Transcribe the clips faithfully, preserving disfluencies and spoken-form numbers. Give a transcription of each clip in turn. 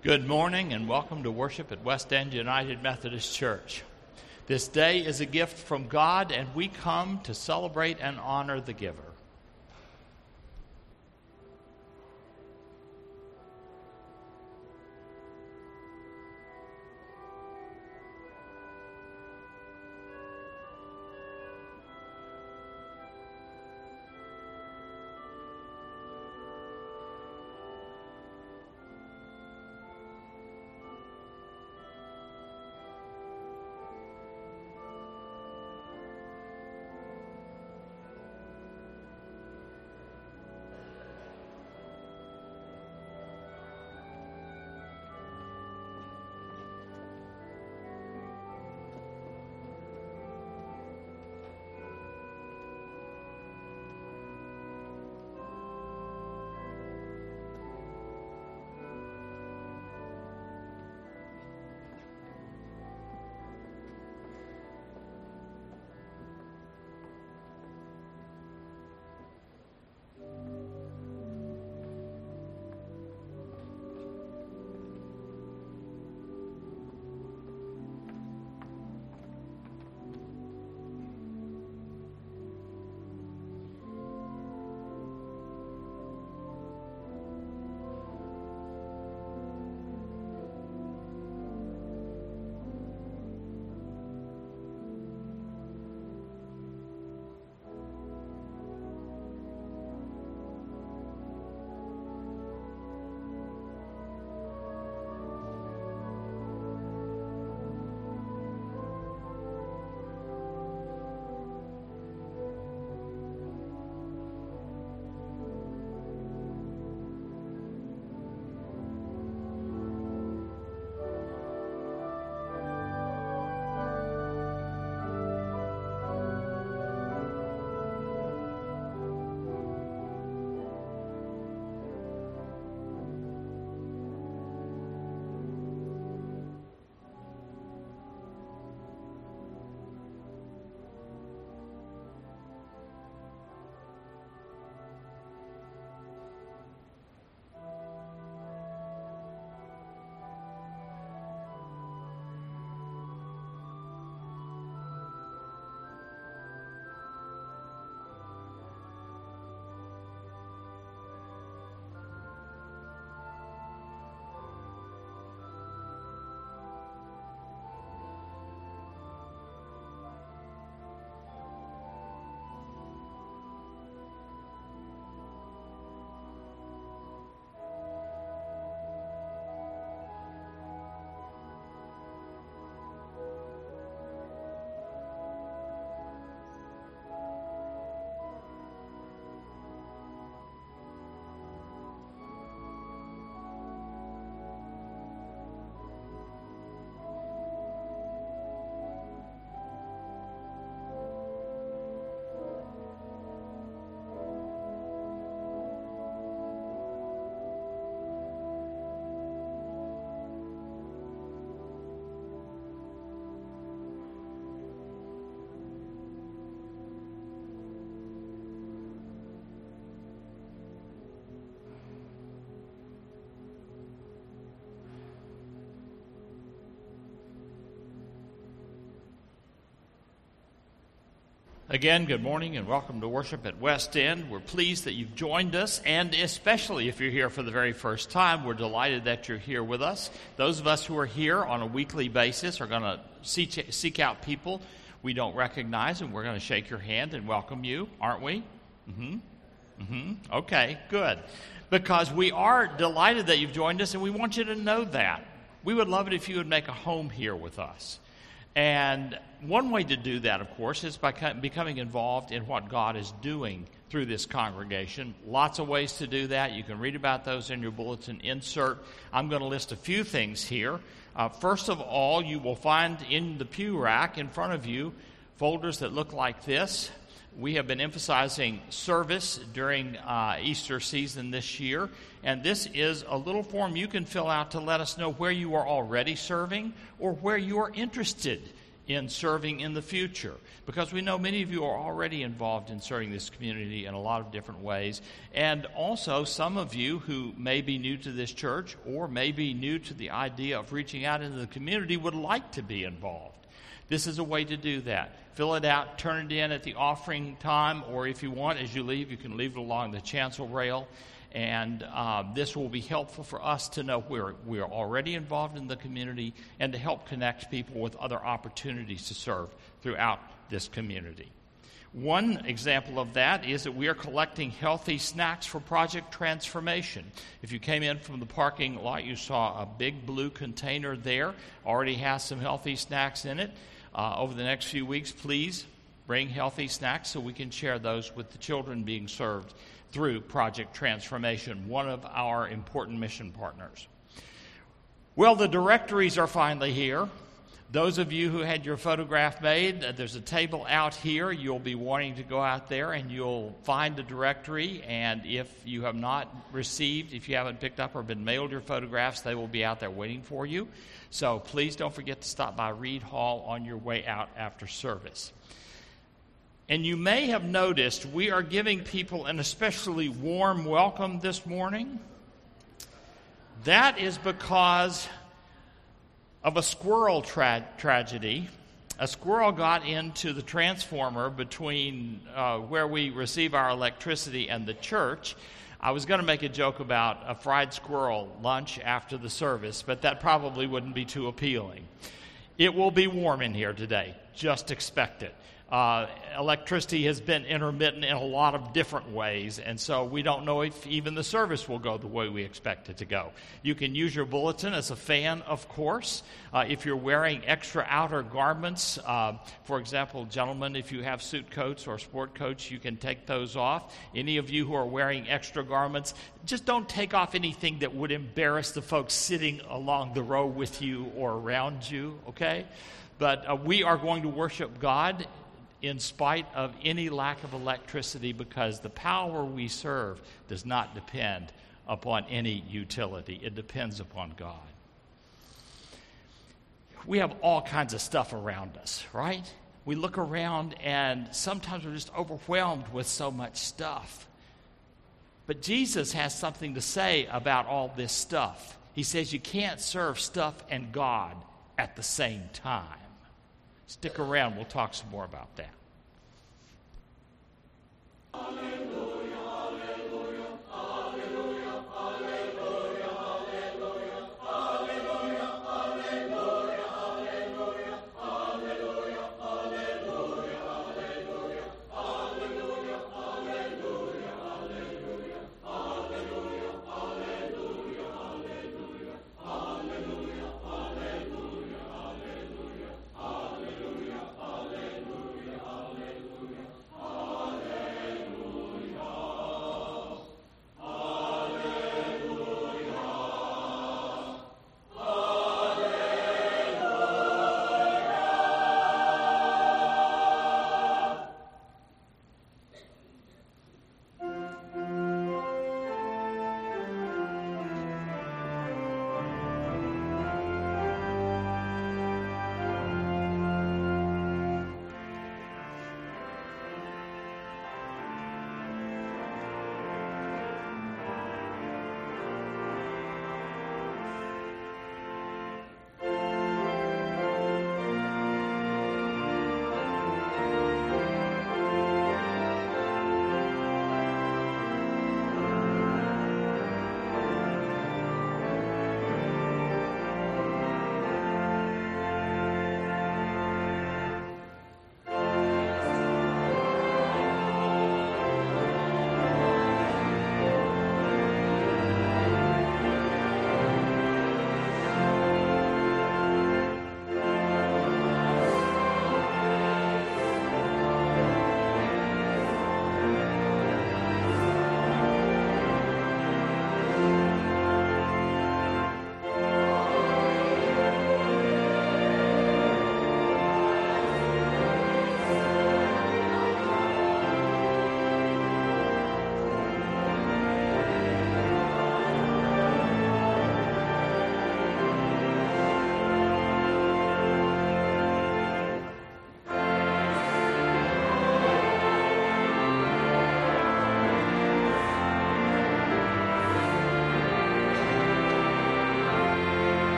Good morning and welcome to worship at West End United Methodist Church. This day is a gift from God and we come to celebrate and honor the giver. Again, good morning and welcome to worship at West End. We're pleased that you've joined us, and especially if you're here for the very first time, we're delighted that you're here with us. Those of us who are here on a weekly basis are going to seek, seek out people we don't recognize, and we're going to shake your hand and welcome you, aren't we? Mm-hmm. Mm-hmm. Okay, good. Because we are delighted that you've joined us, and we want you to know that. We would love it if you would make a home here with us. And one way to do that, of course, is by becoming involved in what God is doing through this congregation. Lots of ways to do that. You can read about those in your bulletin insert. I'm going to list a few things here. Uh, first of all, you will find in the pew rack in front of you folders that look like this. We have been emphasizing service during uh, Easter season this year, and this is a little form you can fill out to let us know where you are already serving or where you are interested in serving in the future, because we know many of you are already involved in serving this community in a lot of different ways. And also some of you who may be new to this church or may be new to the idea of reaching out into the community would like to be involved. This is a way to do that. Fill it out, turn it in at the offering time, or if you want, as you leave, you can leave it along the chancel rail. And uh, this will be helpful for us to know we're, we're already involved in the community and to help connect people with other opportunities to serve throughout this community. One example of that is that we are collecting healthy snacks for Project Transformation. If you came in from the parking lot, you saw a big blue container there, already has some healthy snacks in it. Uh, over the next few weeks, please bring healthy snacks so we can share those with the children being served through Project Transformation, one of our important mission partners. Well, the directories are finally here. Those of you who had your photograph made, uh, there's a table out here. You'll be wanting to go out there and you'll find the directory. And if you have not received, if you haven't picked up or been mailed your photographs, they will be out there waiting for you. So please don't forget to stop by Reed Hall on your way out after service. And you may have noticed we are giving people an especially warm welcome this morning. That is because of a squirrel tra- tragedy. A squirrel got into the transformer between uh, where we receive our electricity and the church. I was going to make a joke about a fried squirrel lunch after the service, but that probably wouldn't be too appealing. It will be warm in here today. Just expect it. Uh, electricity has been intermittent in a lot of different ways, and so we don't know if even the service will go the way we expect it to go. You can use your bulletin as a fan, of course. Uh, if you're wearing extra outer garments, uh, for example, gentlemen, if you have suit coats or sport coats, you can take those off. Any of you who are wearing extra garments, just don't take off anything that would embarrass the folks sitting along the row with you or around you, okay? But uh, we are going to worship God in spite of any lack of electricity, because the power we serve does not depend upon any utility. It depends upon God. We have all kinds of stuff around us, right? We look around and sometimes we're just overwhelmed with so much stuff. But Jesus has something to say about all this stuff. He says you can't serve stuff and God at the same time. Stick around, we'll talk some more about that.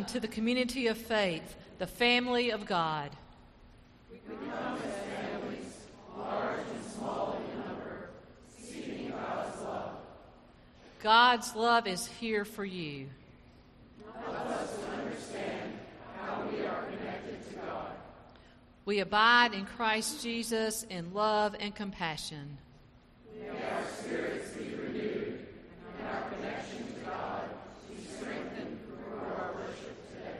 Welcome to the community of faith, the family of God. We come as families, large and small in number, seeking God's love. God's love is here for you. Help us to understand how we are connected to God. We abide in Christ Jesus in love and compassion. May our spirits be renewed and our connection to God be strengthened through our worship today.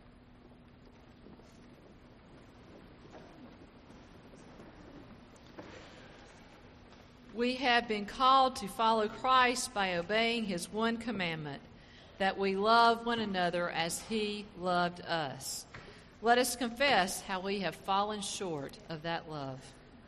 We have been called to follow Christ by obeying his one commandment, that we love one another as he loved us. Let us confess how we have fallen short of that love.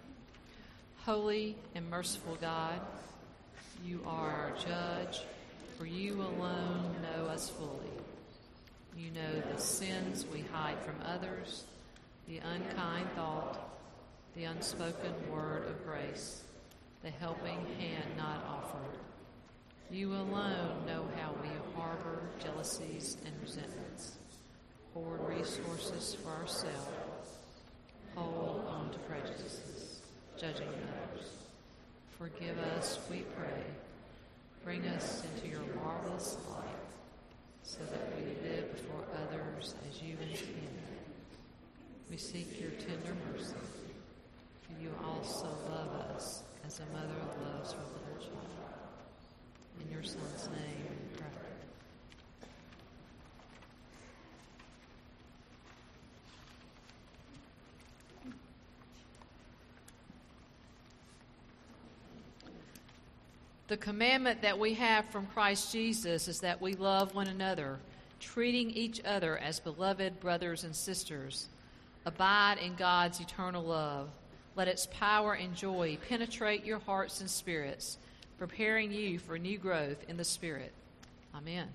Holy and merciful God, you are our judge, for you alone know us fully. You know the sins we hide from others, the unkind thought, the unspoken word of grace, the helping hand not offered. You alone know how we harbor jealousies and resentments, hoard resources for ourselves, hold on to prejudices, judging others. Forgive us, we pray. Bring us into your marvelous light, so that we live before others as you intended. We seek your tender mercy, for you also love us as a mother loves her little child. In your Son's name we pray. The commandment that we have from Christ Jesus is that we love one another, treating each other as beloved brothers and sisters. Abide in God's eternal love. Let its power and joy penetrate your hearts and spirits, preparing you for new growth in the Spirit. Amen.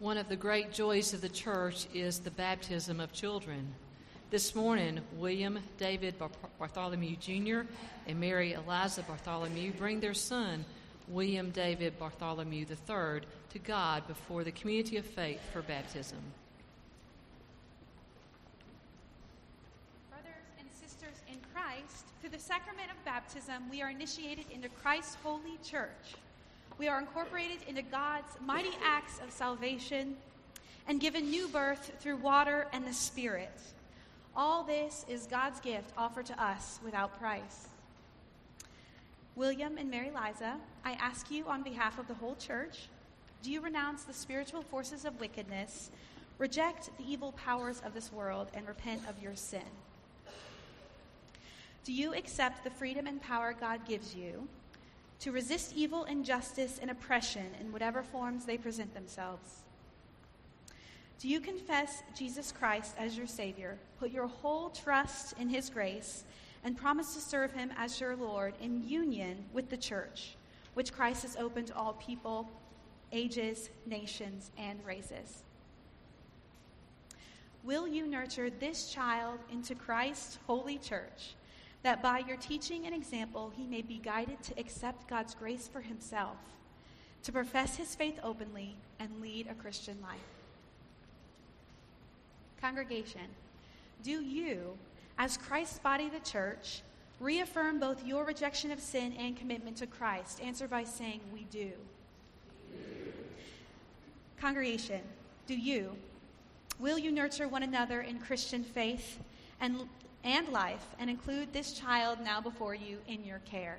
One of the great joys of the church is the baptism of children. This morning, William David Bartholomew Junior and Mary Eliza Bartholomew bring their son, William David Bartholomew the third, to God before the community of faith for baptism. Brothers and sisters in Christ, through the sacrament of baptism, we are initiated into Christ's holy church. We are incorporated into God's mighty acts of salvation and given new birth through water and the Spirit. All this is God's gift offered to us without price. William and Mary Liza, I ask you on behalf of the whole church, do you renounce the spiritual forces of wickedness, reject the evil powers of this world, and repent of your sin? Do you accept the freedom and power God gives you to resist evil, injustice, and oppression in whatever forms they present themselves? Do you confess Jesus Christ as your Savior, put your whole trust in His grace, and promise to serve Him as your Lord in union with the church, which Christ has opened to all people, ages, nations, and races? Will you nurture this child into Christ's holy church, that by your teaching and example he may be guided to accept God's grace for himself, to profess his faith openly, and lead a Christian life? Congregation, do you, as Christ's body, the church, reaffirm both your rejection of sin and commitment to Christ? Answer by saying, we do. We do. Congregation, do you? Will you nurture one another in Christian faith and, and life, and include this child now before you in your care?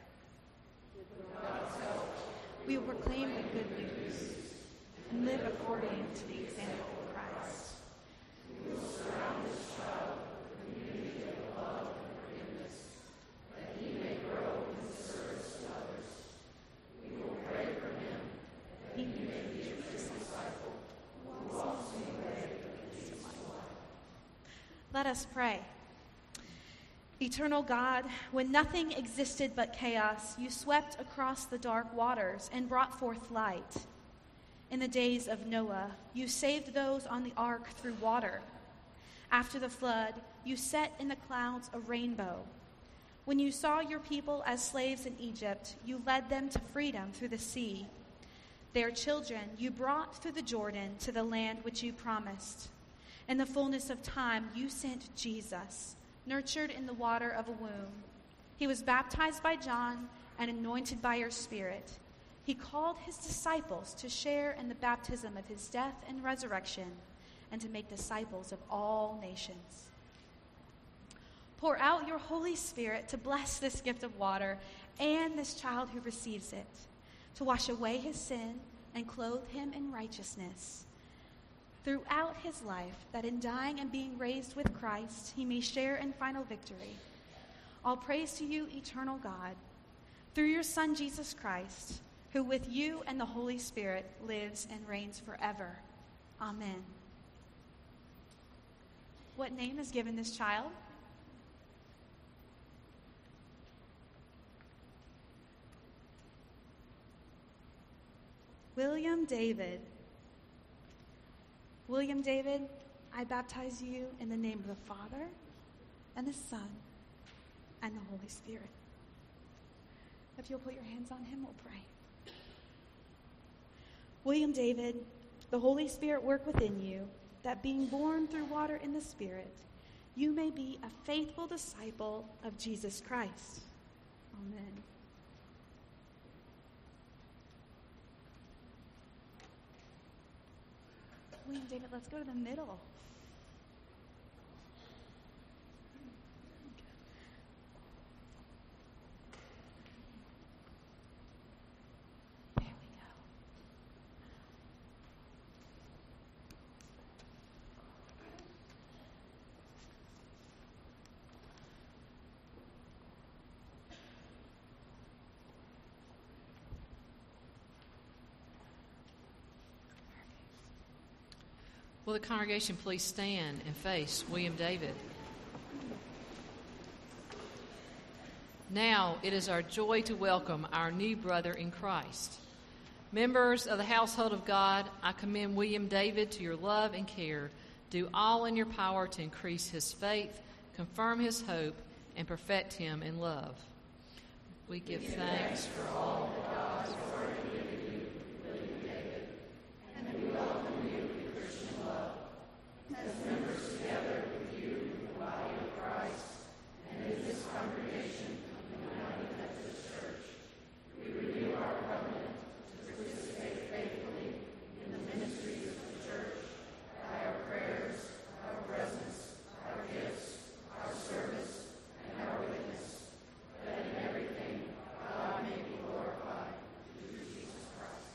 We will proclaim the good news and live according to the example of Christ. We will surround this child with a community of love and forgiveness, that he may grow in service to others. We will pray for him, that he may be a true disciple who walks in the way of Jesus' life. Let us pray. Eternal God, when nothing existed but chaos, you swept across the dark waters and brought forth light. In the days of Noah, you saved those on the ark through water. After the flood, you set in the clouds a rainbow. When you saw your people as slaves in Egypt, you led them to freedom through the sea. Their children you brought through the Jordan to the land which you promised. In the fullness of time, you sent Jesus, nurtured in the water of a womb. He was baptized by John and anointed by your Spirit. He called his disciples to share in the baptism of his death and resurrection, and to make disciples of all nations. Pour out your Holy Spirit to bless this gift of water and this child who receives it, to wash away his sin and clothe him in righteousness. Throughout his life, that in dying and being raised with Christ, he may share in final victory. All praise to you, eternal God, through your Son, Jesus Christ, who with you and the Holy Spirit lives and reigns forever. Amen. What name is given this child? William David. William David, I baptize you in the name of the Father, and the Son, and the Holy Spirit. If you'll put your hands on him, we'll pray. William David, the Holy Spirit work within you, that being born through water in the Spirit, you may be a faithful disciple of Jesus Christ. Amen. William David, let's go to the middle. There we go. Will the congregation please stand and face William David? Now it is our joy to welcome our new brother in Christ. Members of the household of God, I commend William David to your love and care. Do all in your power to increase his faith, confirm his hope, and perfect him in love. We give thanks for all that God has already given you, William David, and we welcome you in Christian love. As members together with you in the body of Christ and in this congregation of the United Methodist Church, we renew our covenant to participate faithfully in the ministries of the church by our prayers, our presence, our gifts, our service, and our witness, that in everything God may be glorified through Jesus Christ.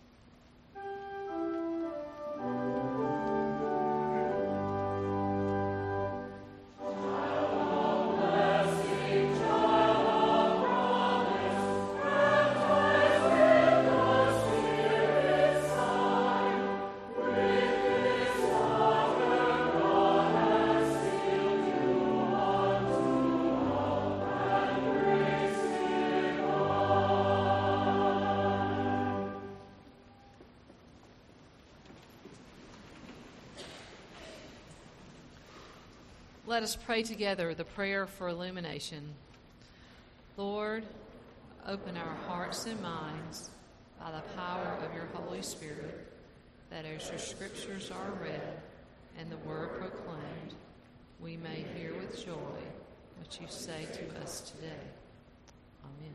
Let us pray together the prayer for illumination. Lord, open our hearts and minds by the power of your Holy Spirit, that as your scriptures are read and the word proclaimed, we may hear with joy what you say to us today. Amen.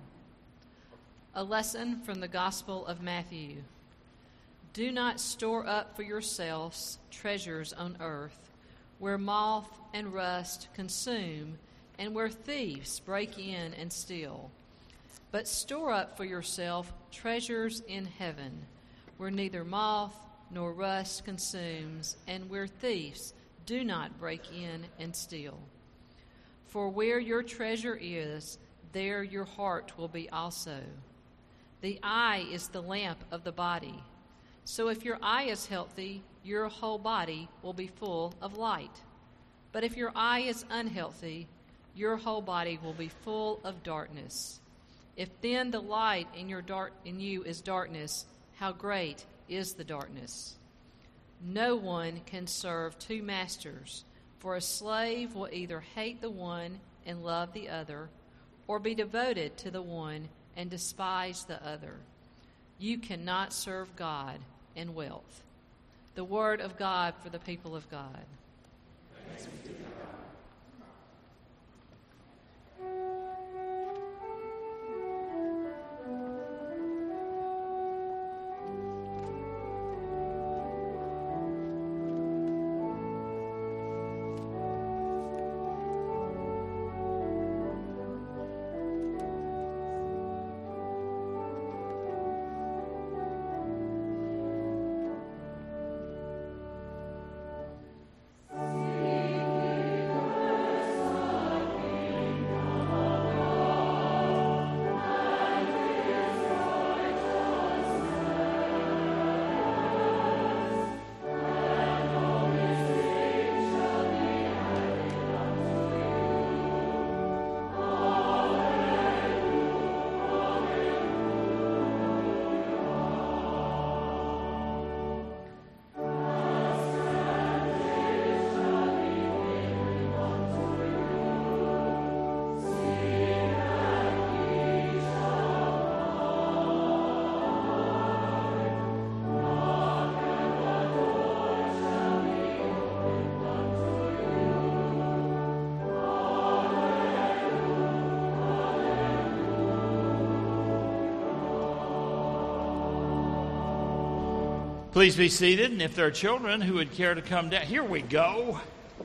A lesson from the Gospel of Matthew. Do not store up for yourselves treasures on earth, where moth and rust consume, and where thieves break in and steal. But store up for yourself treasures in heaven, where neither moth nor rust consumes, and where thieves do not break in and steal. For where your treasure is, there your heart will be also. The eye is the lamp of the body. So if your eye is healthy, your whole body will be full of light. But if your eye is unhealthy, your whole body will be full of darkness. If then the light in your dark in you is darkness, how great is the darkness? No one can serve two masters, for a slave will either hate the one and love the other, or be devoted to the one and despise the other. You cannot serve God and wealth. The word of God for the people of God. Thanks be to God. Please be seated, and if there are children who would care to come down, here we go.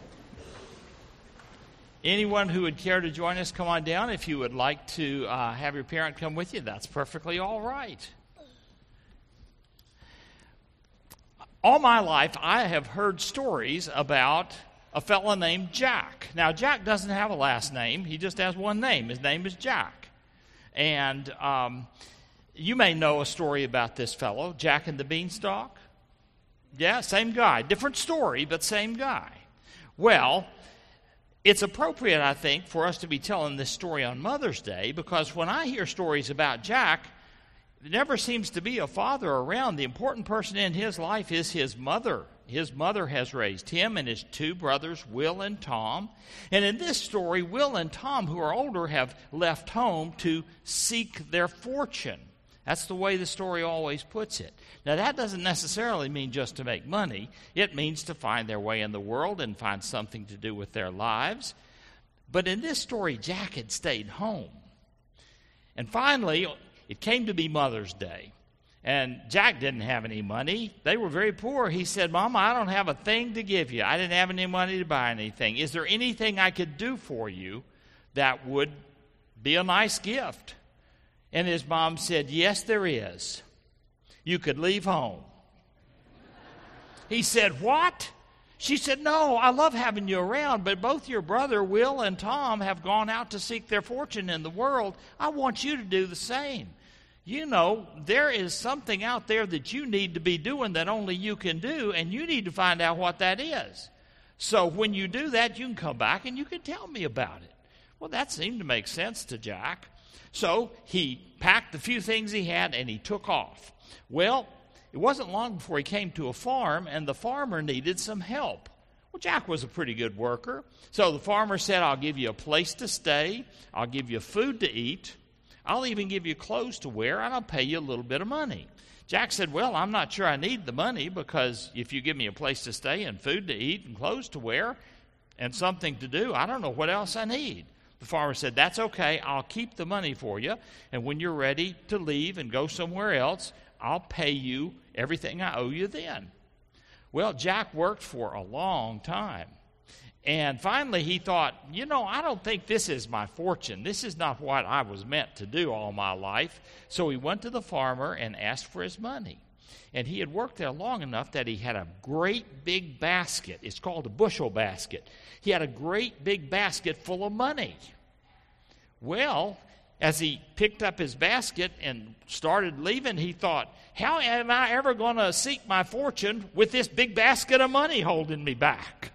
Anyone who would care to join us, come on down. If you would like to uh, have your parent come with you, that's perfectly all right. All my life, I have heard stories about a fellow named Jack. Now, Jack doesn't have a last name. He just has one name. His name is Jack. And um, you may know a story about this fellow, Jack and the Beanstalk. Yeah, same guy. Different story, but same guy. Well, it's appropriate, I think, for us to be telling this story on Mother's Day, because when I hear stories about Jack, there never seems to be a father around. The important person in his life is his mother. His mother has raised him and his two brothers, Will and Tom. And in this story, Will and Tom, who are older, have left home to seek their fortune. That's the way the story always puts it. Now, that doesn't necessarily mean just to make money. It means to find their way in the world and find something to do with their lives. But in this story, Jack had stayed home. And finally, it came to be Mother's Day. And Jack didn't have any money. They were very poor. He said, Mama, I don't have a thing to give you. I didn't have any money to buy anything. Is there anything I could do for you that would be a nice gift? And his mom said, yes, there is. You could leave home. He said, what? She said, no, I love having you around, but both your brother, Will, and Tom have gone out to seek their fortune in the world. I want you to do the same. You know, there is something out there that you need to be doing that only you can do, and you need to find out what that is. So when you do that, you can come back and you can tell me about it. Well, that seemed to make sense to Jack. So he packed the few things he had and he took off. Well, it wasn't long before he came to a farm, and the farmer needed some help. Well, Jack was a pretty good worker. So the farmer said, I'll give you a place to stay, I'll give you food to eat, I'll even give you clothes to wear, and I'll pay you a little bit of money. Jack said, well, I'm not sure I need the money, because if you give me a place to stay and food to eat and clothes to wear and something to do, I don't know what else I need. The farmer said, that's okay, I'll keep the money for you, and when you're ready to leave and go somewhere else, I'll pay you everything I owe you then. Well, Jack worked for a long time. And finally he thought, you know, I don't think this is my fortune. This is not what I was meant to do all my life. So he went to the farmer and asked for his money. And he had worked there long enough that he had a great big basket. It's called a bushel basket. He had a great big basket full of money. Well, as he picked up his basket and started leaving, he thought, how am I ever going to seek my fortune with this big basket of money holding me back?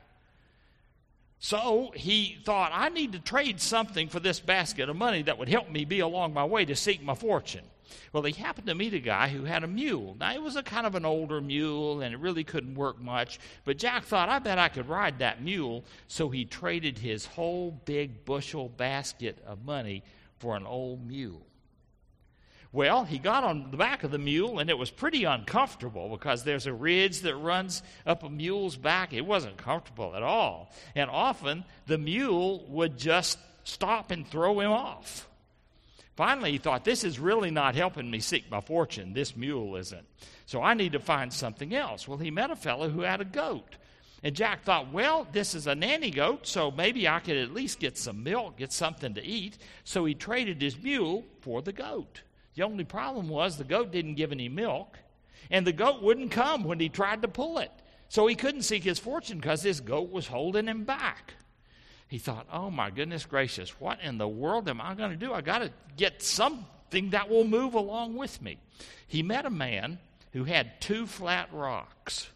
So he thought, I need to trade something for this basket of money that would help me be along my way to seek my fortune. Well, he happened to meet a guy who had a mule. Now, it was a kind of an older mule, and it really couldn't work much. But Jack thought, I bet I could ride that mule. So he traded his whole big bushel basket of money for an old mule. Well, he got on the back of the mule, and it was pretty uncomfortable because there's a ridge that runs up a mule's back. It wasn't comfortable at all. And often, the mule would just stop and throw him off. Finally, he thought, this is really not helping me seek my fortune. This mule isn't. So I need to find something else. Well, he met a fellow who had a goat. And Jack thought, well, this is a nanny goat, so maybe I could at least get some milk, get something to eat. So he traded his mule for the goat. The only problem was the goat didn't give any milk, and the goat wouldn't come when he tried to pull it. So he couldn't seek his fortune because this goat was holding him back. He thought, oh my goodness gracious, what in the world am I going to do? I got to get something that will move along with me. He met a man who had two flat rocks.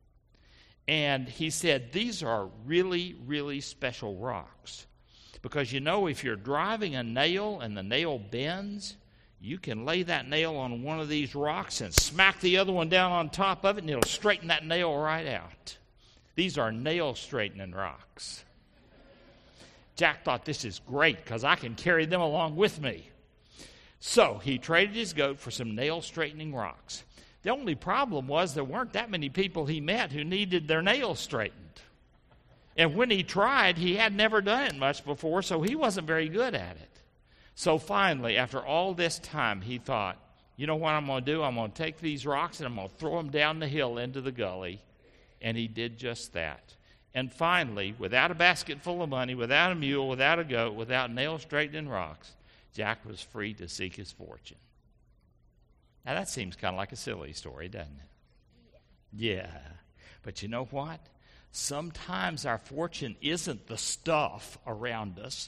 And he said, these are really, really special rocks. Because you know, if you're driving a nail and the nail bends, you can lay that nail on one of these rocks and smack the other one down on top of it, and it'll straighten that nail right out. These are nail straightening rocks. Jack thought, this is great because I can carry them along with me. So he traded his goat for some nail straightening rocks. The only problem was there weren't that many people he met who needed their nails straightened. And when he tried, he had never done it much before, so he wasn't very good at it. So finally, after all this time, he thought, you know what I'm going to do? I'm going to take these rocks and I'm going to throw them down the hill into the gully. And he did just that. And finally, without a basket full of money, without a mule, without a goat, without nail-straightening rocks, Jack was free to seek his fortune. Now, that seems kind of like a silly story, doesn't it? Yeah. But you know what? Sometimes our fortune isn't the stuff around us.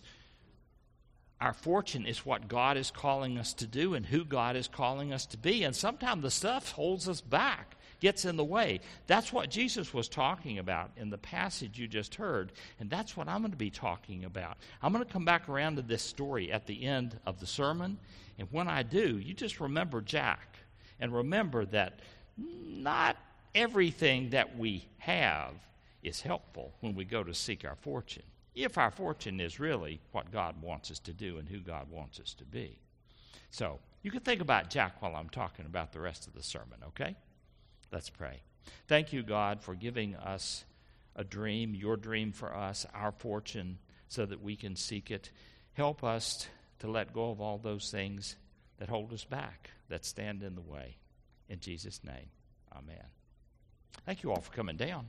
Our fortune is what God is calling us to do and who God is calling us to be. And sometimes the stuff holds us back, gets in the way. That's what Jesus was talking about in the passage you just heard, and that's what I'm going to be talking about. I'm going to come back around to this story at the end of the sermon, and when I do, you just remember Jack, and remember that not everything that we have is helpful when we go to seek our fortune, if our fortune is really what God wants us to do and who God wants us to be. So, you can think about Jack while I'm talking about the rest of the sermon, okay? Let's pray. Thank you, God, for giving us a dream, your dream for us, our fortune, so that we can seek it. Help us to let go of all those things that hold us back, that stand in the way. In Jesus' name, amen. Thank you all for coming down.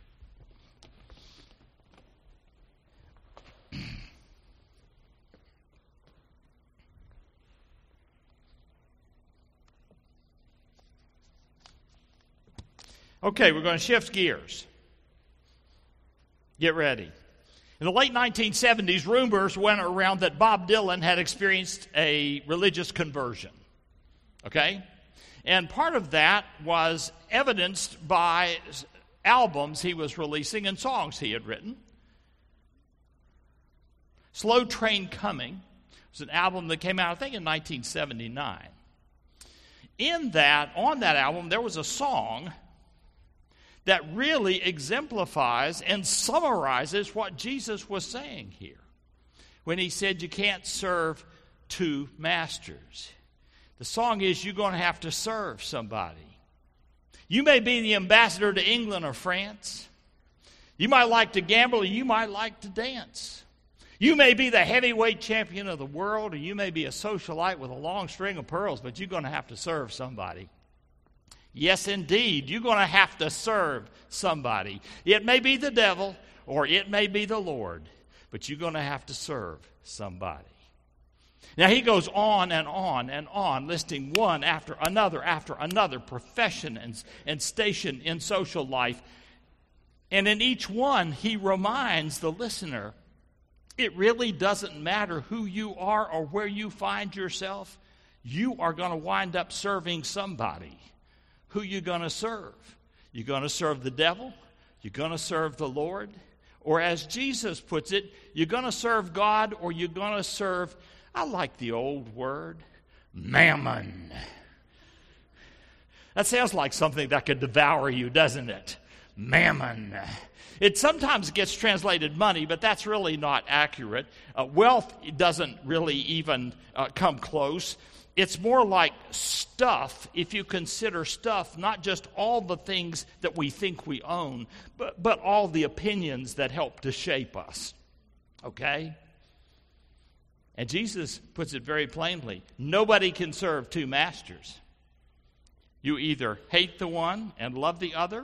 Okay, we're going to shift gears. Get ready. In the late nineteen seventies, rumors went around that Bob Dylan had experienced a religious conversion. Okay? And part of that was evidenced by albums he was releasing and songs he had written. Slow Train Coming was an album that came out, I think, in nineteen seventy-nine. In that, on that album, there was a song that really exemplifies and summarizes what Jesus was saying here when he said you can't serve two masters. The song is, you're going to have to serve somebody. You may be the ambassador to England or France. You might like to gamble, or you might like to dance. You may be the heavyweight champion of the world, or you may be a socialite with a long string of pearls, but you're going to have to serve somebody. Yes, indeed, you're going to have to serve somebody. It may be the devil, or it may be the Lord, but you're going to have to serve somebody. Now, he goes on and on and on, listing one after another after another profession and, and station in social life. And in each one, he reminds the listener, it really doesn't matter who you are or where you find yourself. You are going to wind up serving somebody. Who you going to serve? You're going to serve the devil? You're going to serve the Lord? Or as Jesus puts it, you're going to serve God, or you're going to serve, I like the old word, mammon. That sounds like something that could devour you, doesn't it? Mammon. It sometimes gets translated money, but that's really not accurate. Uh, wealth doesn't really even uh, come close. It's more like stuff, if you consider stuff, not just all the things that we think we own, but, but all the opinions that help to shape us. Okay? And Jesus puts it very plainly. Nobody can serve two masters. You either hate the one and love the other.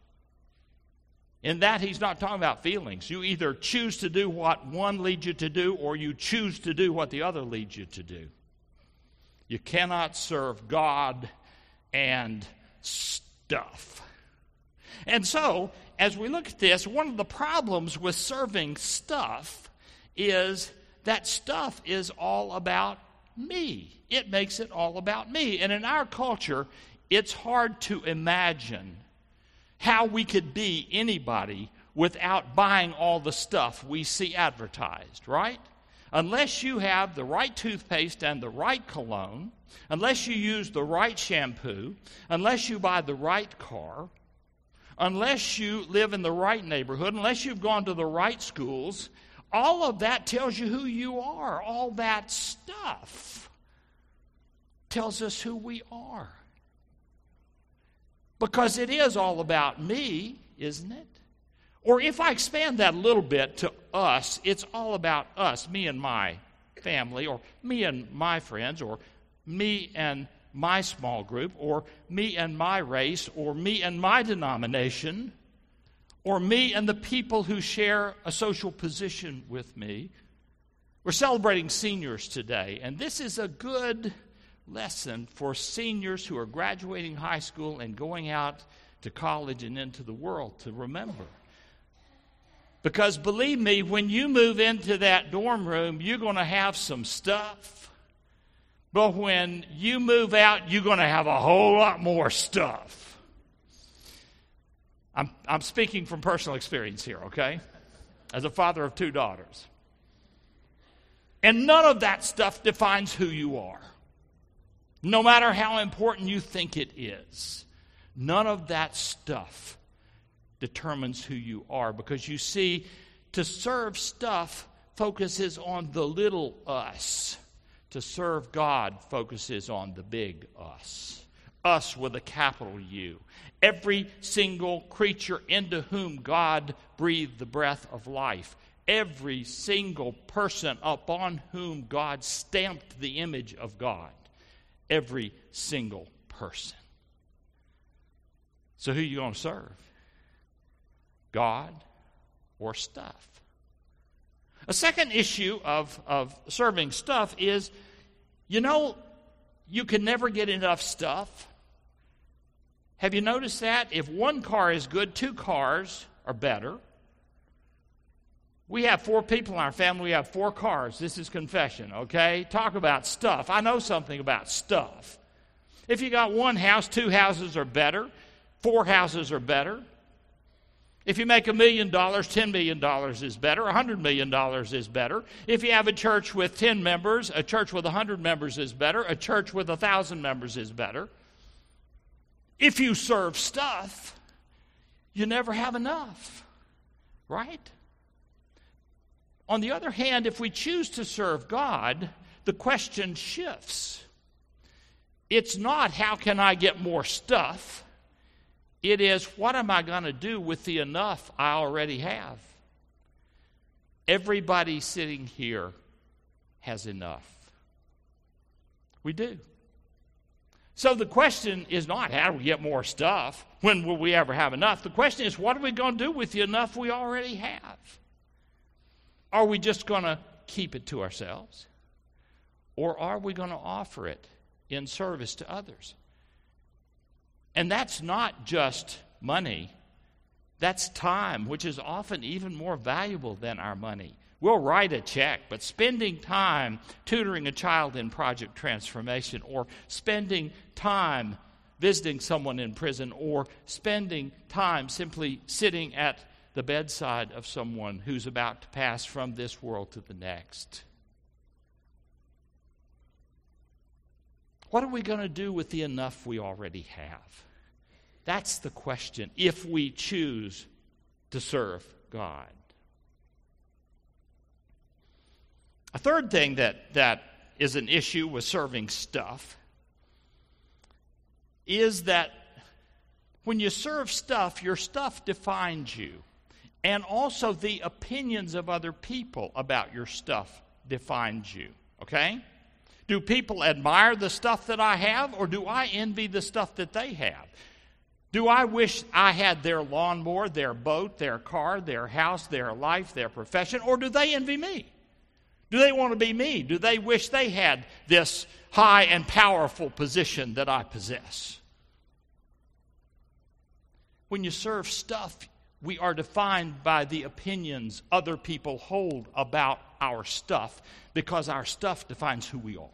In that, he's not talking about feelings. You either choose to do what one leads you to do, or you choose to do what the other leads you to do. You cannot serve God and stuff. And so, as we look at this, one of the problems with serving stuff is that stuff is all about me. It makes it all about me. And in our culture, it's hard to imagine how we could be anybody without buying all the stuff we see advertised, right? Unless you have the right toothpaste and the right cologne, unless you use the right shampoo, unless you buy the right car, unless you live in the right neighborhood, unless you've gone to the right schools, all of that tells you who you are. All that stuff tells us who we are. Because it is all about me, isn't it? Or if I expand that a little bit to us, it's all about us, me and my family, or me and my friends, or me and my small group, or me and my race, or me and my denomination, or me and the people who share a social position with me. We're celebrating seniors today, and this is a good lesson for seniors who are graduating high school and going out to college and into the world to remember. Because believe me, when you move into that dorm room, you're going to have some stuff. But when you move out, you're going to have a whole lot more stuff. I'm, I'm speaking from personal experience here, okay? As a father of two daughters. And none of that stuff defines who you are. No matter how important you think it is. None of that stuff determines who you are. Because you see, to serve stuff focuses on the little us. To serve God focuses on the big us. Us with a capital U. Every single creature into whom God breathed the breath of life. Every single person upon whom God stamped the image of God. Every single person. So who are you going to serve? God or stuff? A second issue of, of serving stuff is, you know, you can never get enough stuff. Have you noticed that? If one car is good, two cars are better. We have four people in our family. We have four cars. This is confession, okay? Talk about stuff. I know something about stuff. If you got one house, two houses are better. Four houses are better. If you make a million dollars, ten million dollars is better. A hundred million dollars is better. If you have a church with ten members, a church with a hundred members is better. A church with a thousand members is better. If you serve stuff, you never have enough, right? On the other hand, if we choose to serve God, the question shifts. It's not how can I get more stuff. It is what am I going to do with the enough I already have. Everybody sitting here has enough. We do. So the question is not how do we get more stuff? When will we ever have enough? The question is what are we going to do with the enough we already have? Are we just going to keep it to ourselves? Or are we going to offer it in service to others? And that's not just money. That's time, which is often even more valuable than our money. We'll write a check, but spending time tutoring a child in Project Transformation, or spending time visiting someone in prison, or spending time simply sitting at the bedside of someone who's about to pass from this world to the next. What are we going to do with the enough we already have? That's the question, if we choose to serve God. A third thing that, that is an issue with serving stuff is that when you serve stuff, your stuff defines you. And also the opinions of other people about your stuff defines you. Okay? Do people admire the stuff that I have, or do I envy the stuff that they have? Do I wish I had their lawnmower, their boat, their car, their house, their life, their profession, or do they envy me? Do they want to be me? Do they wish they had this high and powerful position that I possess? When you serve stuff, we are defined by the opinions other people hold about our stuff, because our stuff defines who we are.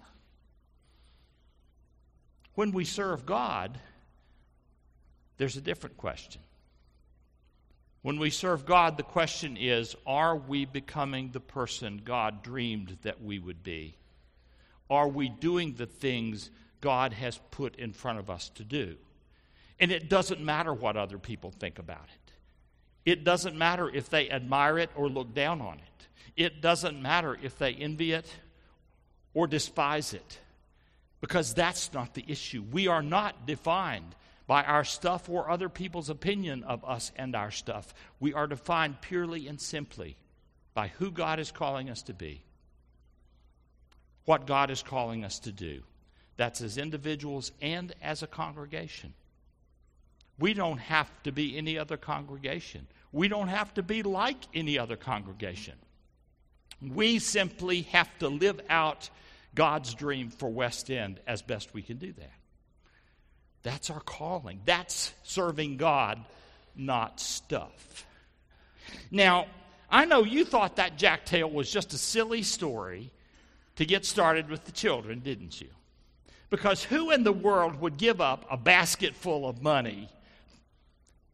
When we serve God, there's a different question. When we serve God, the question is, are we becoming the person God dreamed that we would be? Are we doing the things God has put in front of us to do? And it doesn't matter what other people think about it. It doesn't matter if they admire it or look down on it. It doesn't matter if they envy it or despise it, because that's not the issue. We are not defined by our stuff or other people's opinion of us and our stuff. We are defined purely and simply by who God is calling us to be, what God is calling us to do. That's as individuals and as a congregation. We don't have to be any other congregation. We don't have to be like any other congregation. We simply have to live out God's dream for West End as best we can do that. That's our calling. That's serving God, not stuff. Now, I know you thought that Jack tale was just a silly story to get started with the children, didn't you? Because who in the world would give up a basket full of money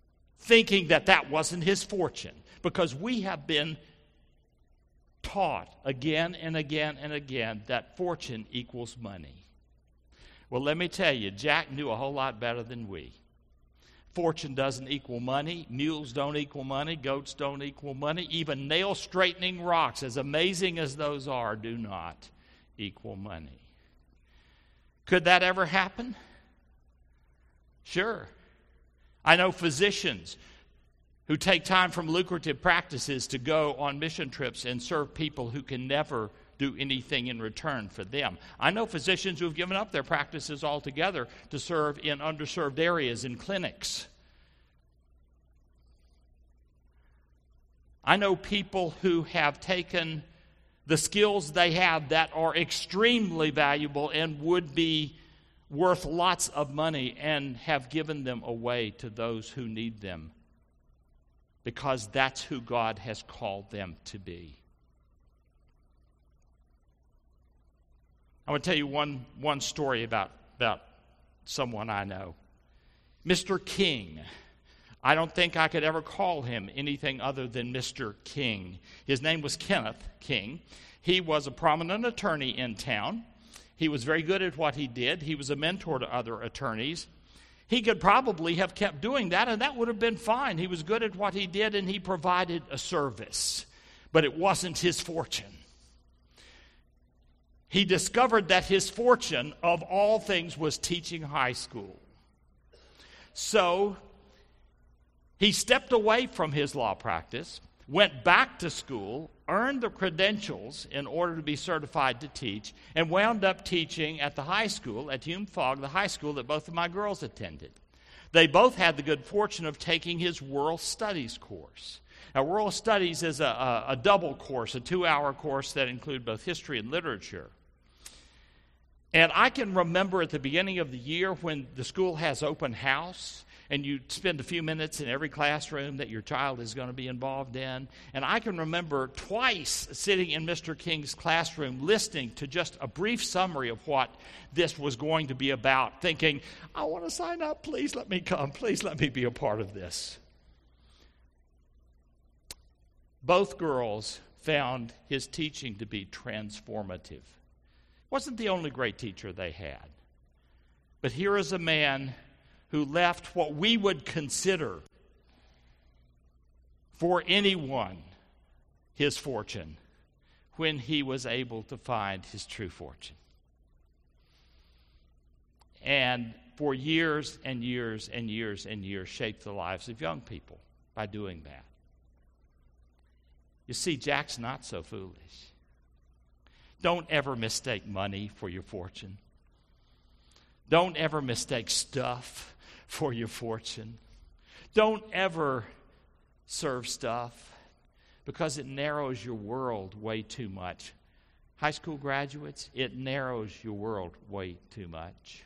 thinking that that wasn't his fortune, because we have been taught again and again and again that fortune equals money. Well, let me tell you, Jack knew a whole lot better than we. Fortune doesn't equal money. Mules don't equal money. Goats don't equal money. Even nail-straightening rocks, as amazing as those are, do not equal money. Could that ever happen? Sure. I know physicians who take time from lucrative practices to go on mission trips and serve people who can never do anything in return for them. I know physicians who have given up their practices altogether to serve in underserved areas in clinics. I know people who have taken the skills they have that are extremely valuable and would be worth lots of money and have given them away to those who need them, because that's who God has called them to be. I want to tell you one, one story about, about someone I know. Mister King. I don't think I could ever call him anything other than Mister King. His name was Kenneth King. He was a prominent attorney in town. He was very good at what he did. He was a mentor to other attorneys. He could probably have kept doing that, and that would have been fine. He was good at what he did, and he provided a service. But it wasn't his fortune. He discovered that his fortune, of all things, was teaching high school. So he stepped away from his law practice, went back to school, earned the credentials in order to be certified to teach, and wound up teaching at the high school, at Hume Fogg, the high school that both of my girls attended. They both had the good fortune of taking his World Studies course. Now, World Studies is a, a, a double course, a two-hour course that includes both history and literature. And I can remember at the beginning of the year when the school has open house, and you spend a few minutes in every classroom that your child is going to be involved in. And I can remember twice sitting in Mister King's classroom listening to just a brief summary of what this was going to be about, thinking, I want to sign up. Please let me come. Please let me be a part of this. Both girls found his teaching to be transformative. Wasn't the only great teacher they had. But here is a man who left what we would consider for anyone his fortune when he was able to find his true fortune. And for years and years and years and years shaped the lives of young people by doing that. You see, Jack's not so foolish. Don't ever mistake money for your fortune. Don't ever mistake stuff for your fortune. Don't ever serve stuff, because it narrows your world way too much. High school graduates, it narrows your world way too much.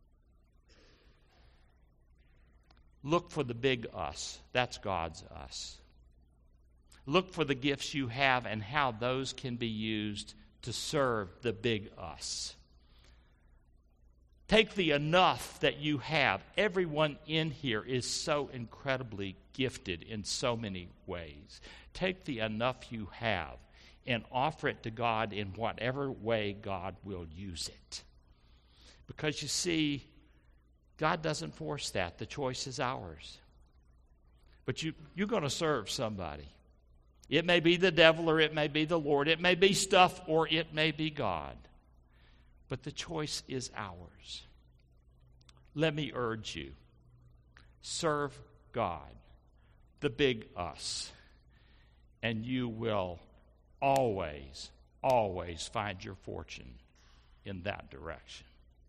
Look for the big us. That's God's us. Look for the gifts you have and how those can be used to serve the big us. Take the enough that you have. Everyone in here is so incredibly gifted in so many ways. Take the enough you have and offer it to God in whatever way God will use it. Because you see, God doesn't force that. The choice is ours. But you, you're going to serve somebody. It may be the devil or it may be the Lord. It may be stuff or it may be God. But the choice is ours. Let me urge you, serve God, the big us, and you will always, always find your fortune in that direction.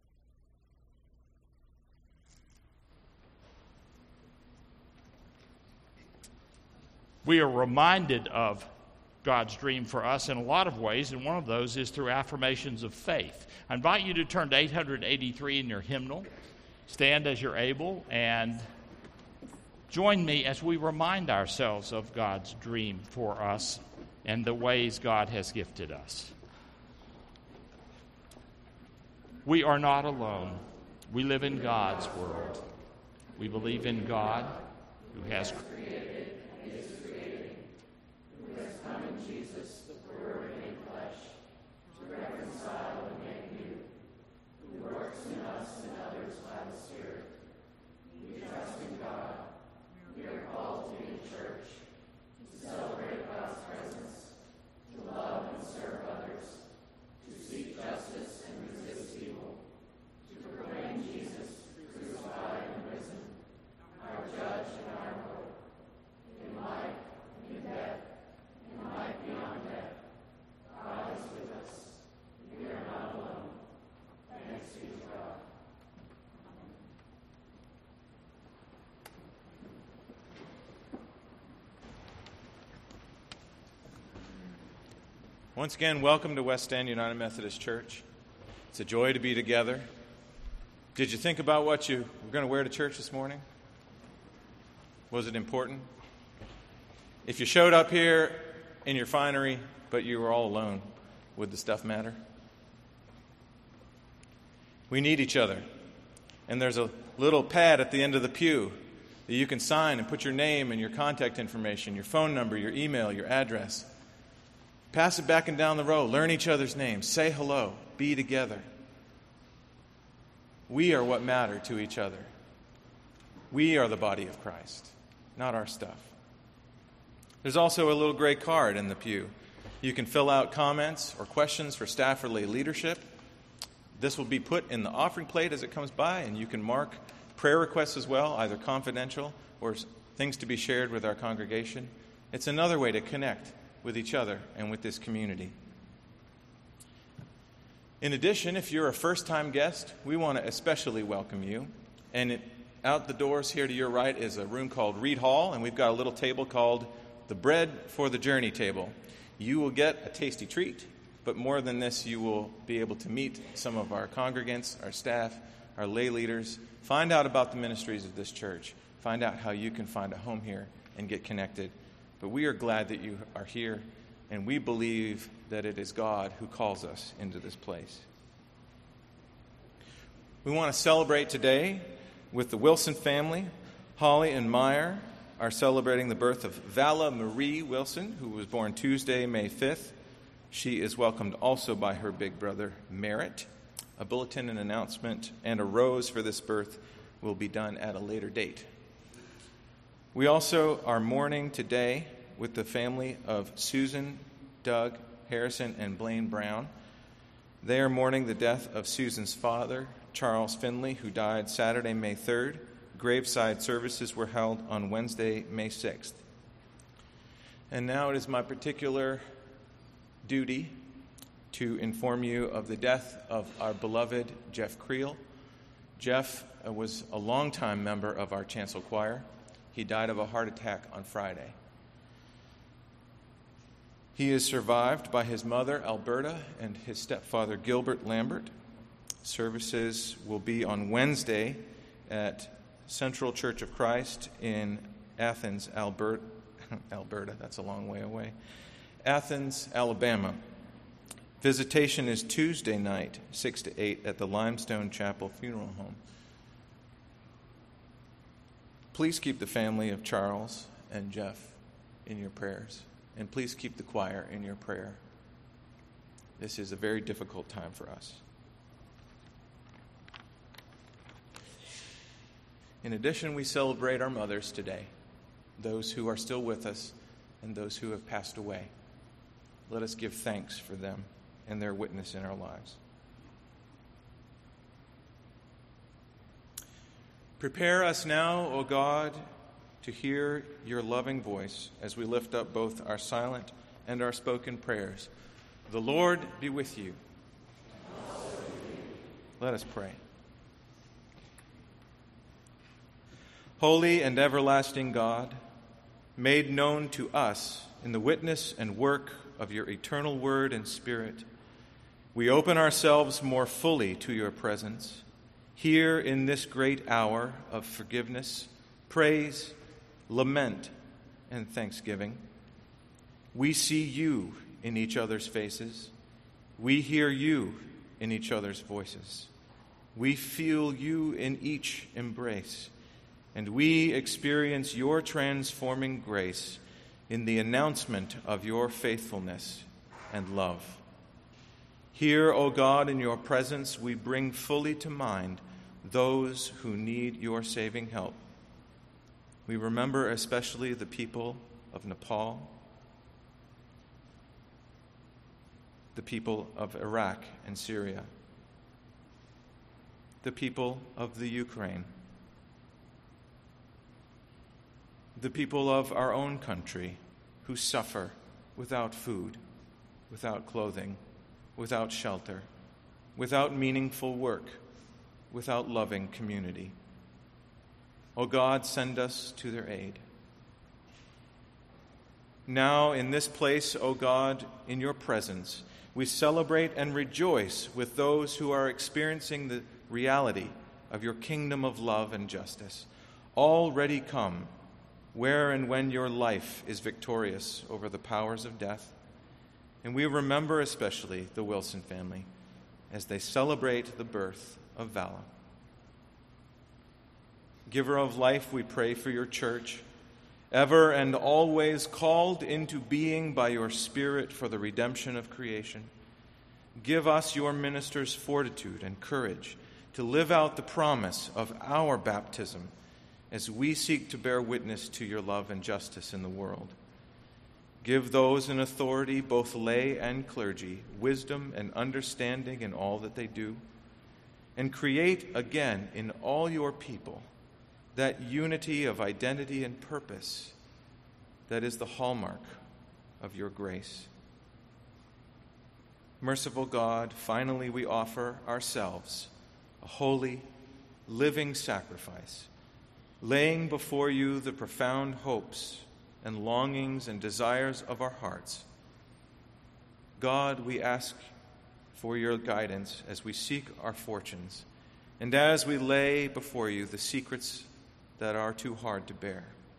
We are reminded of God's dream for us in a lot of ways, and one of those is through affirmations of faith. I invite you to turn to eight eighty-three in your hymnal. Stand as you're able and join me as we remind ourselves of God's dream for us and the ways God has gifted us. We are not alone. We live in God's world. We believe in God. who has Once again, welcome to West End United Methodist Church. It's a joy to be together. Did you think about what you were going to wear to church this morning? Was it important? If you showed up here in your finery, but you were all alone, would the stuff matter? We need each other. And there's a little pad at the end of the pew that you can sign and put your name and your contact information, your phone number, your email, your address. Pass it back and down the row. Learn each other's names. Say hello. Be together. We are what matter to each other. We are the body of Christ, not our stuff. There's also a little gray card in the pew. You can fill out comments or questions for staff or lay leadership. This will be put in the offering plate as it comes by, and you can mark prayer requests as well, either confidential or things to be shared with our congregation. It's another way to connect with each other and with this community. In addition, if you're a first-time guest, we want to especially welcome you. And it, out the doors here to your right is a room called Reed Hall, and we've got a little table called the Bread for the Journey table. You will get a tasty treat, but more than this, you will be able to meet some of our congregants, our staff, our lay leaders, find out about the ministries of this church, find out how you can find a home here and get connected. But we are glad that you are here, and we believe that it is God who calls us into this place. We want to celebrate today with the Wilson family. Holly and Meyer are celebrating the birth of Vala Marie Wilson, who was born Tuesday, May fifth. She is welcomed also by her big brother, Merritt. A bulletin, an announcement, and a rose for this birth will be done at a later date. We also are mourning today with the family of Susan, Doug, Harrison, and Blaine Brown. They are mourning the death of Susan's father, Charles Finley, who died Saturday, May third. Graveside services were held on Wednesday, May sixth. And now it is my particular duty to inform you of the death of our beloved Jeff Creel. Jeff was a longtime member of our chancel choir. He died of a heart attack on Friday. He is survived by his mother, Alberta, and his stepfather, Gilbert Lambert. Services will be on Wednesday at Central Church of Christ in Athens, Alberta. Alberta, that's a long way away. Athens, Alabama. Visitation is Tuesday night, six to eight, at the Limestone Chapel Funeral Home. Please keep the family of Charles and Jeff in your prayers, and please keep the choir in your prayer. This is a very difficult time for us. In addition, we celebrate our mothers today, those who are still with us and those who have passed away. Let us give thanks for them and their witness in our lives. Prepare us now, O God, to hear your loving voice as we lift up both our silent and our spoken prayers. The Lord be with you. Let us pray. Holy and everlasting God, made known to us in the witness and work of your eternal word and spirit, we open ourselves more fully to your presence. Here in this great hour of forgiveness, praise, lament, and thanksgiving, we see you in each other's faces. We hear you in each other's voices. We feel you in each embrace. and we experience your transforming grace in the announcement of your faithfulness and love. Here, O God, in your presence, we bring fully to mind those who need your saving help. We remember especially the people of Nepal, the people of Iraq and Syria, the people of the Ukraine, the people of our own country who suffer without food, without clothing, without shelter, without meaningful work, without loving community. O God, send us to their aid. Now, in this place, O God, in your presence, we celebrate and rejoice with those who are experiencing the reality of your kingdom of love and justice, already come, where and when your life is victorious over the powers of death. And we remember especially the Wilson family as they celebrate the birth of Vala. Giver of life, we pray for your church, ever and always called into being by your Spirit for the redemption of creation. Give us, your ministers, fortitude and courage to live out the promise of our baptism as we seek to bear witness to your love and justice in the world. Give those in authority, both lay and clergy, wisdom and understanding in all that they do, and create again in all your people that unity of identity and purpose that is the hallmark of your grace. Merciful God, finally we offer ourselves a holy, living sacrifice, laying before you the profound hopes and longings and desires of our hearts. God, we ask for your guidance as we seek our fortunes and as we lay before you the secrets that are too hard to bear.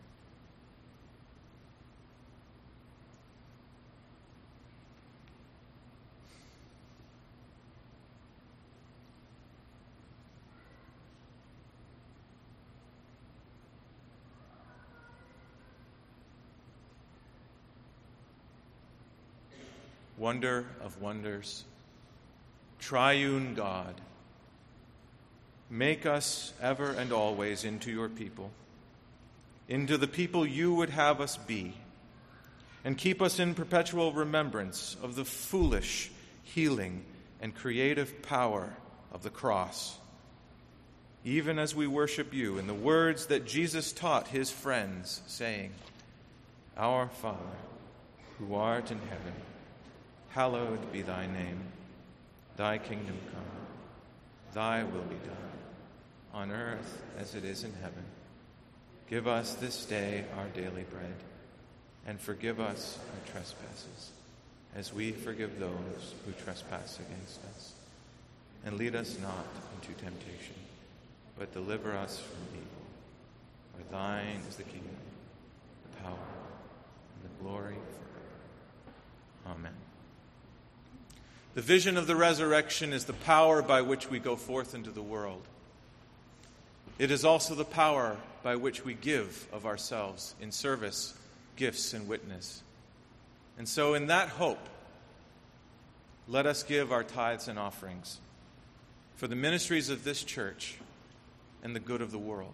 Wonder of wonders, triune God, make us ever and always into your people, into the people you would have us be, and keep us in perpetual remembrance of the foolish healing and creative power of the cross, even as we worship you in the words that Jesus taught his friends, saying, Our Father, who art in heaven, hallowed be thy name. Thy kingdom come. Thy will be done, on earth as it is in heaven. Give us this day our daily bread, and forgive us our trespasses, as we forgive those who trespass against us. And lead us not into temptation, but deliver us from evil. For thine is the kingdom, the power, and the glory forever. Amen. The vision of the resurrection is the power by which we go forth into the world. It is also the power by which we give of ourselves in service, gifts, and witness. And so in that hope, let us give our tithes and offerings for the ministries of this church and the good of the world.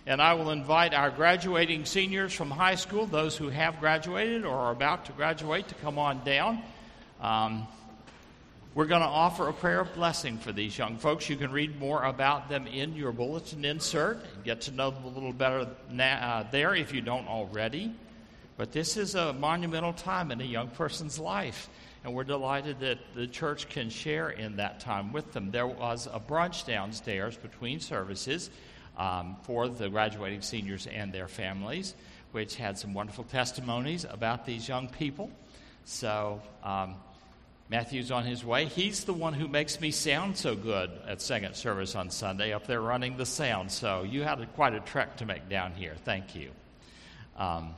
And I will invite our graduating seniors from high school, those who have graduated or are about to graduate, to come on down. Um, we're going to offer a prayer of blessing for these young folks. You can read more about them in your bulletin insert and get to know them a little better na- uh, there if you don't already. But this is a monumental time in a young person's life, and we're delighted that the church can share in that time with them. There was a brunch downstairs between services um, for the graduating seniors and their families, which had some wonderful testimonies about these young people. So um, Matthew's on his way. He's the one who makes me sound so good at second service on Sunday, up there running the sound. So you had a, quite a trek to make down here. Thank you. Um,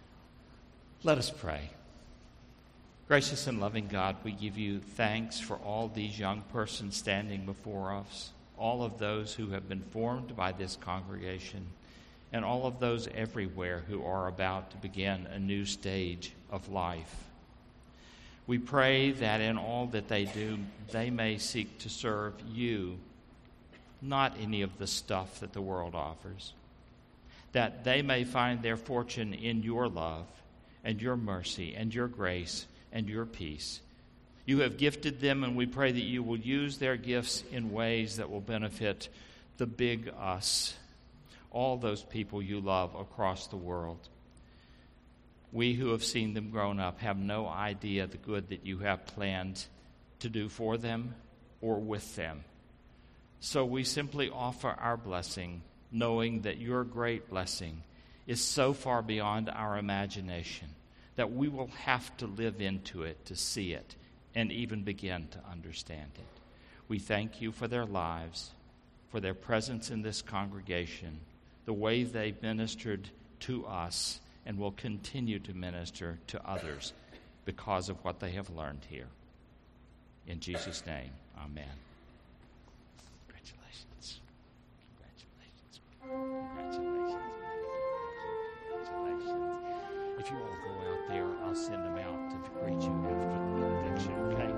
let us pray. Gracious and loving God, we give you thanks for all these young persons standing before us, all of those who have been formed by this congregation, and all of those everywhere who are about to begin a new stage of life. We pray that in all that they do, they may seek to serve you, not any of the stuff that the world offers, that they may find their fortune in your love and your mercy and your grace and your peace. You have gifted them, and we pray that you will use their gifts in ways that will benefit the big us, all those people you love across the world. We who have seen them grown up have no idea the good that you have planned to do for them or with them. So we simply offer our blessing, knowing that your great blessing is so far beyond our imagination that we will have to live into it to see it and even begin to understand it. We thank you for their lives, for their presence in this congregation, the way they ministered to us and will continue to minister to others because of what they have learned here. In Jesus' name, amen. Congratulations. Congratulations. Congratulations. Congratulations. If you all go out there, I'll send them out to greet you after the benediction, okay?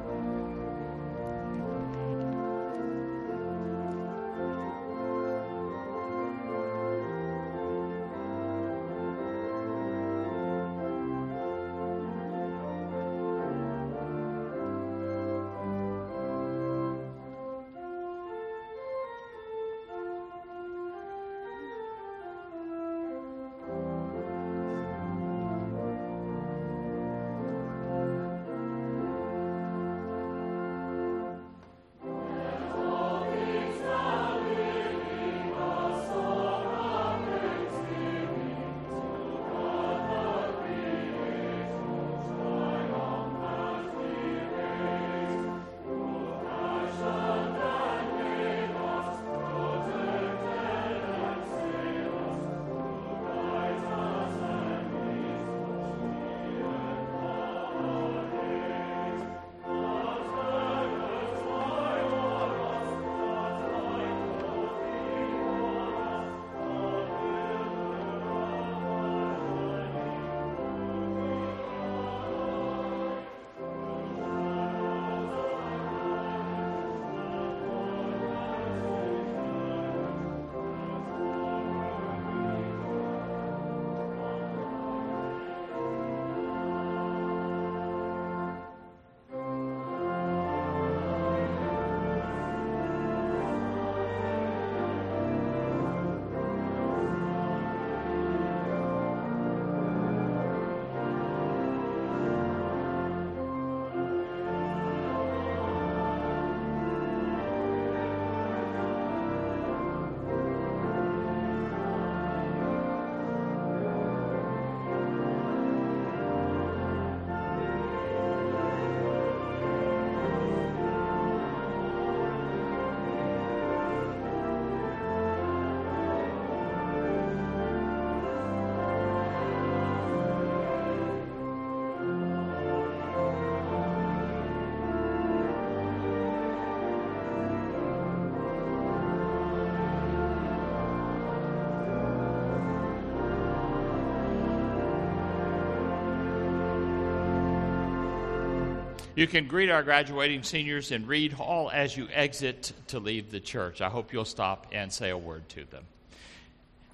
You can greet our graduating seniors in Reed Hall as you exit to leave the church. I hope you'll stop and say a word to them.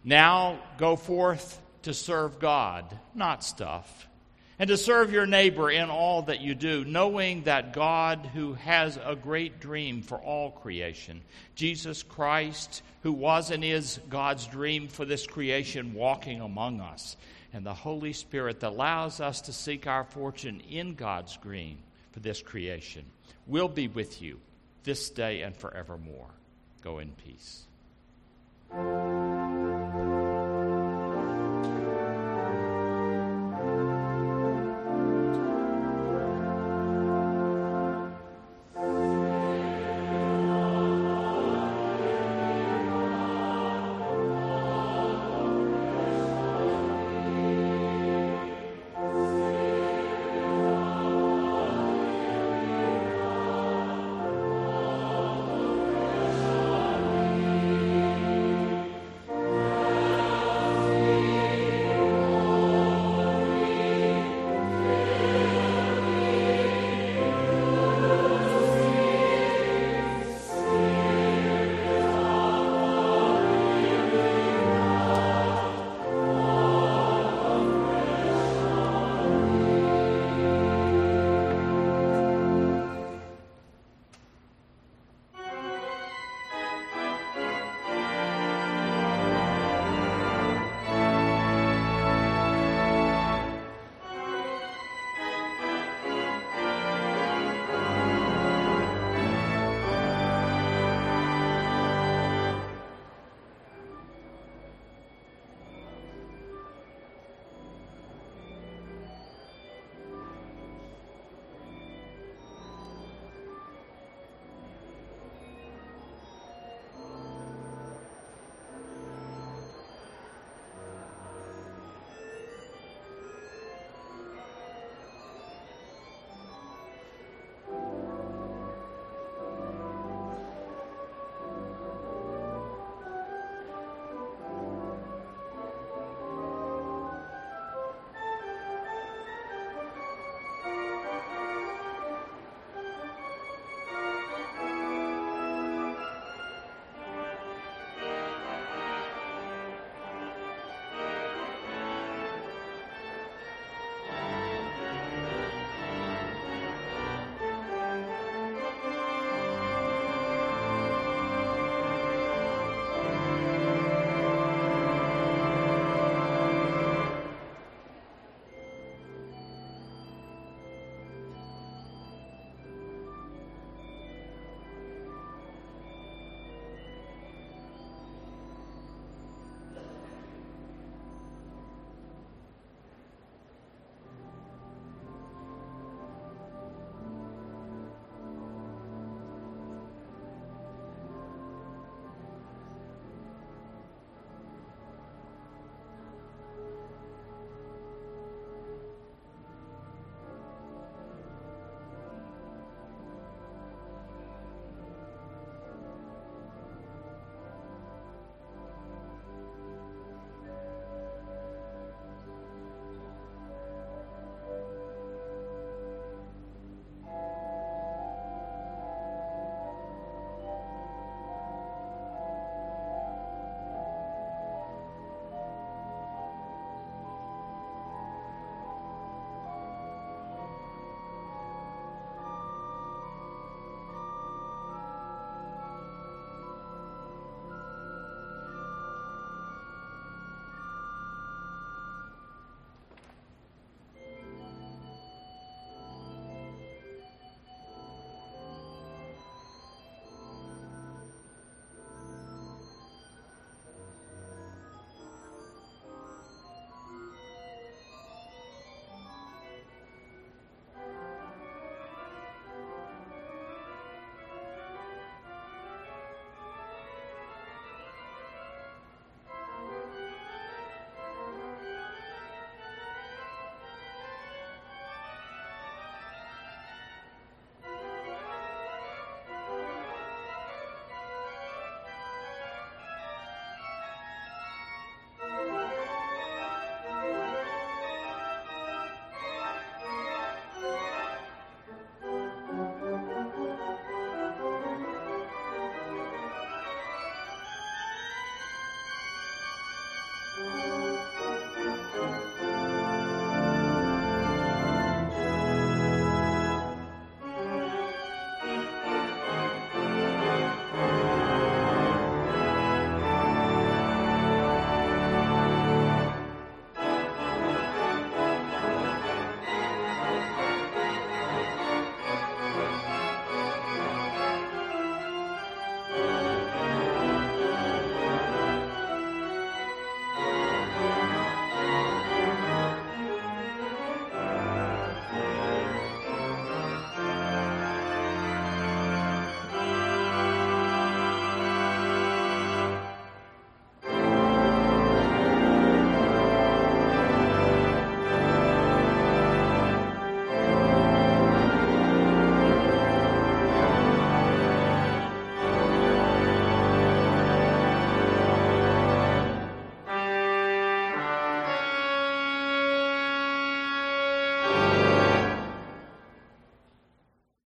Now go forth to serve God, not stuff, and to serve your neighbor in all that you do, knowing that God, who has a great dream for all creation, Jesus Christ, who was and is God's dream for this creation, walking among us, and the Holy Spirit that allows us to seek our fortune in God's dream for this creation, will be with you this day and forevermore. Go in peace.